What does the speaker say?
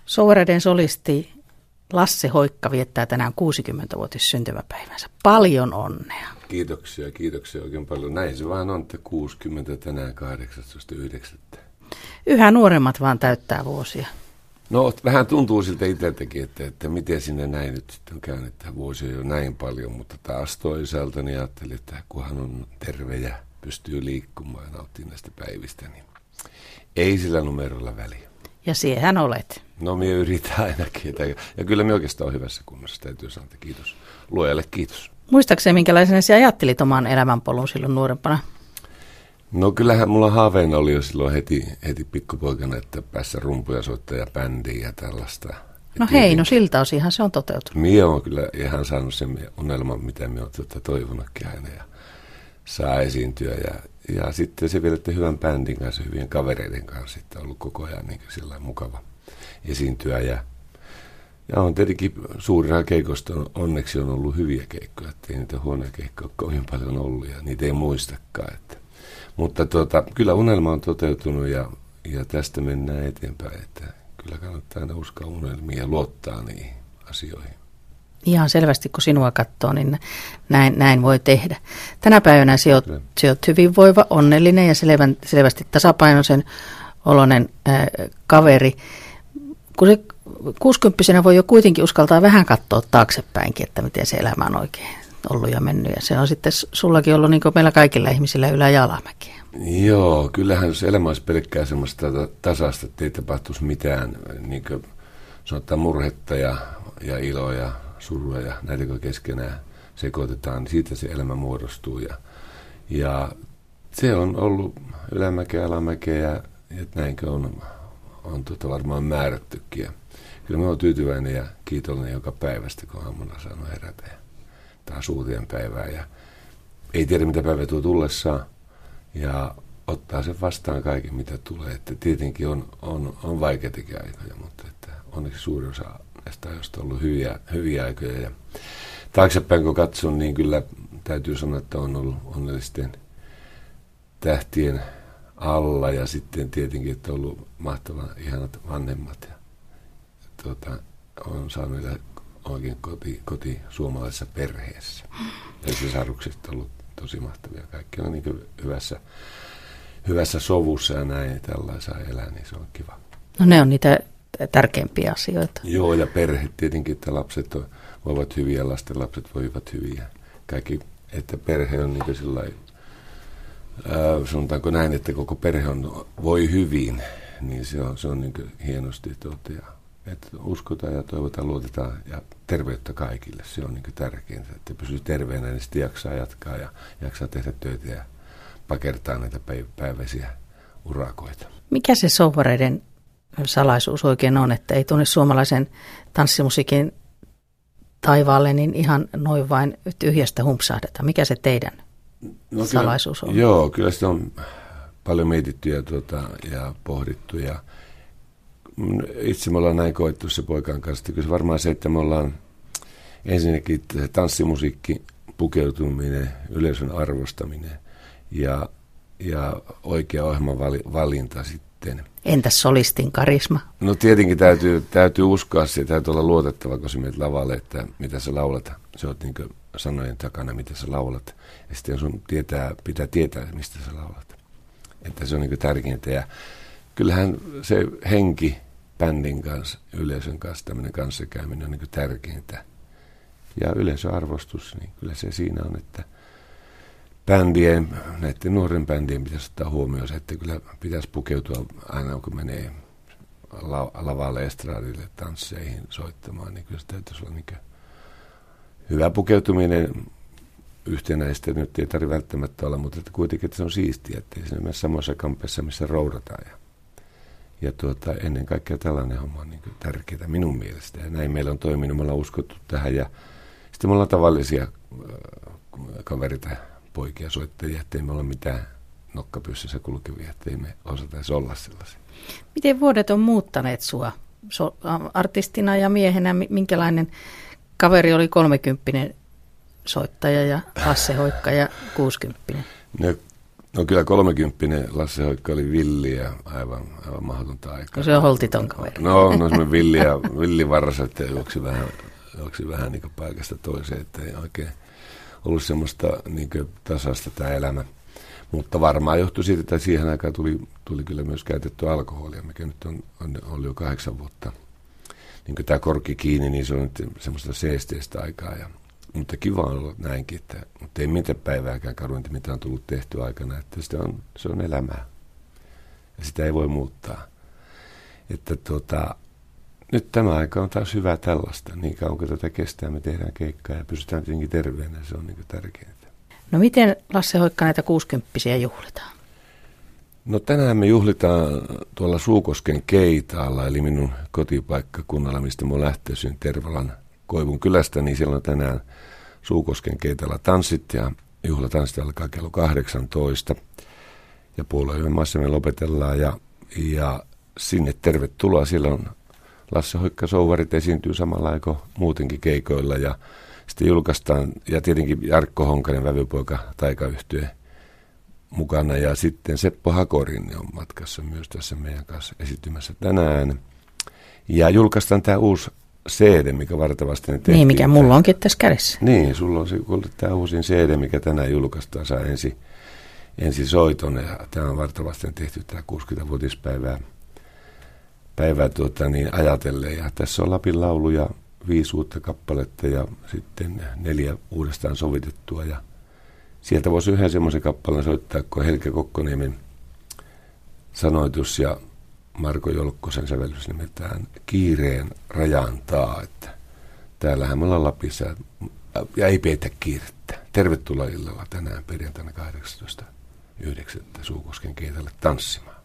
Souvareiden solisti Lasse Hoikka viettää tänään 60-vuotis syntymäpäivänsä. Paljon onnea. Kiitoksia oikein paljon. Näin se vaan on, että 60 tänään 18.9. Yhä nuoremmat vaan täyttää vuosia. No vähän tuntuu siltä itseltäkin, että miten sinne näin nyt sitten on käynyt, että vuosi on jo näin paljon, mutta taas toisaalta niin ajattelin, että kunhan on terve ja pystyy liikkumaan ja nauttimaan näistä päivistä, niin ei sillä numerolla väliä. Ja siehän olet. No minä yritän ainakin. Ja kyllä minä oikeastaan on hyvässä kunnossa, täytyy sanoa, että kiitos. Luojalle kiitos. Muistaakseni, minkälaisena sinä ajattelit oman elämänpolun silloin nuorempana? No kyllähän mulla haaveena oli jo silloin heti pikkupoikana, että päässä rumpuja soittaa ja bändiä ja tällaista. No hei, no siltä osinhan se on toteutunut. Minä olen kyllä ihan saanut sen unelman, mitä minä olen toivonutkin aina ja saa esiintyä. Ja sitten se vielä, että hyvän bändin kanssa, hyvien kavereiden kanssa, että on ollut koko ajan niin sillä mukava esiintyä. Ja on tietenkin suurina keikoista onneksi on ollut hyviä keikkoja, ettei niitä huonoja keikkoja kovin paljon ollut ja niitä ei muistakaan. Mutta kyllä unelma on toteutunut ja tästä mennään eteenpäin, että kyllä kannattaa aina uskoa unelmiin ja luottaa niihin asioihin. Ihan selvästi, kun sinua katsoo, niin näin voi tehdä. Tänä päivänä sinä olet hyvinvoiva, onnellinen ja selvästi tasapainoisen oloinen kaveri. Kun se 60-vuotiaana voi jo kuitenkin uskaltaa vähän katsoa taaksepäinkin, että miten se elämä on oikein ollut ja mennyt. Ja se on sitten sullakin ollut niin kuin meillä kaikilla ihmisillä ylä- ja alamäkeä. Joo, kyllähän jos elämä olisi pelkkää semmoista tasasta, että ei tapahtuisi mitään niin kuin sanotaan murhetta ja iloa ja surua ja näitä kun keskenään sekoitetaan, niin siitä se elämä muodostuu. Ja se on ollut ylämäkeä, alamäkeä ja näinkö on varmaan määrättykin. Ja kyllä mä oon tyytyväinen ja kiitollinen joka päivästä, kun aamuna saanut herätä ja taas uutien päivää. Ja ei tiedä, mitä päivä tuo tullessaan ja ottaa sen vastaan kaiken, mitä tulee. Että tietenkin on vaikeitakin aikoja, mutta että onneksi suurin osa näistä ajoista on ollut hyviä aikoja. Ja taaksepäin kun katson, niin kyllä täytyy sanoa, että on ollut onnellisten tähtien alla ja sitten tietenkin, että on ollut mahtavan ihanat vanhemmat ja on saanut elää oikein koti suomalaisessa perheessä. Ja sisarukset on ollut tosi mahtavia. Kaikki on niin hyvässä sovussa ja näin tällainen saa elää, niin se on kiva. No ne on niitä tärkeimpiä asioita. Joo, ja perhe tietenkin, että lapset voivat hyvin ja lasten lapset voivat hyvin. Kaikki, että perhe on niin sellainen, sanotaanko näin, että koko perhe voi hyvin, niin se on niin hienosti että uskotaan ja toivotaan, luotetaan ja terveyttä kaikille. Se on niin tärkeintä, että pysyy terveenä, niin sitten jaksaa jatkaa ja jaksaa tehdä töitä ja pakertaa näitä päiväisiä urakoita. Mikä se souvareiden salaisuus oikein on, että ei tunne suomalaisen tanssimusiikin taivaalle niin ihan noin vain tyhjästä humpsahdeta? Mikä se teidän salaisuus on? Joo, kyllä sitä on paljon mietitty ja pohdittu ja itse me ollaan näin koettu se poikan kanssa, että kyllä se varmaan se, että me ollaan ensinnäkin tanssimusiikki, pukeutuminen, yleisön arvostaminen ja oikea ohjelman valinta sitten. Entäs solistin karisma? No tietenkin täytyy uskoa se, täytyy olla luotettava, kun sä menet lavalle, että mitä sä laulat. Se on niin kuin sanojen takana, mitä sä laulat. Ja sitten sun pitää tietää, mistä sä laulat. Että se on niin kuin tärkeintä. Ja kyllähän se henki bändin kanssa, yleisön kanssa, tämmöinen kanssakäyminen on niin kuin tärkeintä. Ja yleisöarvostus, niin kyllä se siinä on, että näiden nuoren bändien pitäisi ottaa huomioon se, että kyllä pitäisi pukeutua aina, kun menee lavalle, estradille, tansseihin soittamaan, niin kyllä se täytyisi olla niin hyvä pukeutuminen yhtenäistä. Nyt ei tarvitse välttämättä olla, mutta että kuitenkin että se on siistiä, että ei se mene samoissa kampeissa, missä roudataan. Ja ennen kaikkea tällainen homma on niin tärkeää minun mielestä. Ja näin meillä on toiminut, me ollaan uskottu tähän ja sitten me ollaan tavallisia kaverita, poikia, soittajia, ettei me ole mitään nokkapyssyssä kulkevia, ettei me osataan olla sellaisia. Miten vuodet on muuttaneet sua artistina ja miehenä? Minkälainen kaveri oli 30 soittaja ja Lasse Hoikka ja 60? No kyllä 30 Lasse Hoikka oli villiä, aivan mahdotonta aikaa. No se on holtiton kaveri. No semmoinen villivarras, että juoksi vähän niin kuin paikasta toiseen, että ei oikein ollut semmoista niin kuin tasasta tämä elämä. Mutta varmaan johtui siitä, että siihen aikaan tuli kyllä myös käytetty alkoholia, mikä nyt on ollut jo 8 vuotta. Niin kuin tämä korkki kiinni, niin se on nyt semmoista seesteistä aikaa. Mutta kiva on ollut näinkin, mutta ei mitään päivääkään karuinta, mitä on tullut tehty aikana, että se on elämää. Ja sitä ei voi muuttaa. Että nyt tämä aika on taas hyvä tällaista. Niin kauan kun tätä kestää, me tehdään keikkaa ja pysytään tietenkin terveenä. Se on niin kuin tärkeintä. No miten Lasse Hoikka näitä 60-vuotiaita juhlitaan? No tänään me juhlitaan tuolla Suukosken Keitaalla, eli minun kotipaikkakunnalla, mistä mä lähtöisin Tervalan Koivun kylästä, niin siellä on tänään Suukosken Keitalla tanssit ja juhlatanssit alkaa kello 18. Ja puolueen maassa me lopetellaan ja sinne tervetuloa. Siellä on Lasse Hoikka Souvarit esiintyy samalla aikaa muutenkin keikoilla ja sitten julkaistaan, ja tietenkin Jarkko Honkanen, Vävypoika, taikayhtye mukana, ja sitten Seppo Hakorin on matkassa myös tässä meidän kanssa esiintymässä tänään. Ja julkaistaan tämä uusi CD, mikä vartavasti ne tehtiin. Niin, mikä mulla onkin tässä kädessä. Niin, sulla on tämä uusin CD, mikä tänään julkaistaan, saa ensi soiton, ja tämä on vartavasti tehty tämä 60-vuotispäivää ajatellen, ja tässä on Lapin laulu ja 5 uutta kappaletta ja sitten 4 uudestaan sovitettua. Ja sieltä voisi yhden semmoisen kappaleen soittaa, kun Helge Kokkoniemen sanoitus ja Marko Jolkkosen sävellys nimeltään Kiireen rajan taa. Että täällähän me ollaan Lapissa ja ei peitä kiirettä. Tervetuloa illalla tänään perjantaina 18.9. Suukosken Keitalle tanssimaan.